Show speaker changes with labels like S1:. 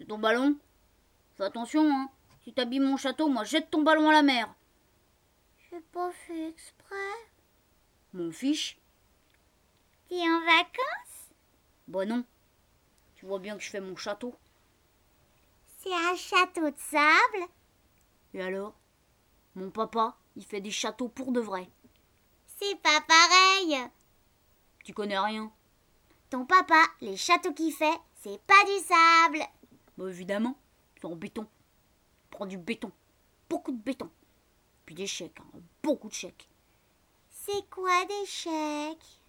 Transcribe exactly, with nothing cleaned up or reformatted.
S1: C'est ton ballon? Fais attention, hein. Si t'abîmes mon château, moi jette ton ballon à la mer.
S2: J'ai pas fait exprès.
S1: M'en fiche.
S2: T'es en vacances?
S1: Bah non. Tu vois bien que je fais mon château.
S2: C'est un château de sable?
S1: Et alors? Mon papa, il fait des châteaux pour de vrai.
S2: C'est pas pareil.
S1: Tu connais rien?
S2: Ton papa, les châteaux qu'il fait, c'est pas du sable.
S1: Bah évidemment, c'est en béton. Prends du béton. Beaucoup de béton. Puis des chèques, hein. Beaucoup de chèques.
S2: C'est quoi des chèques?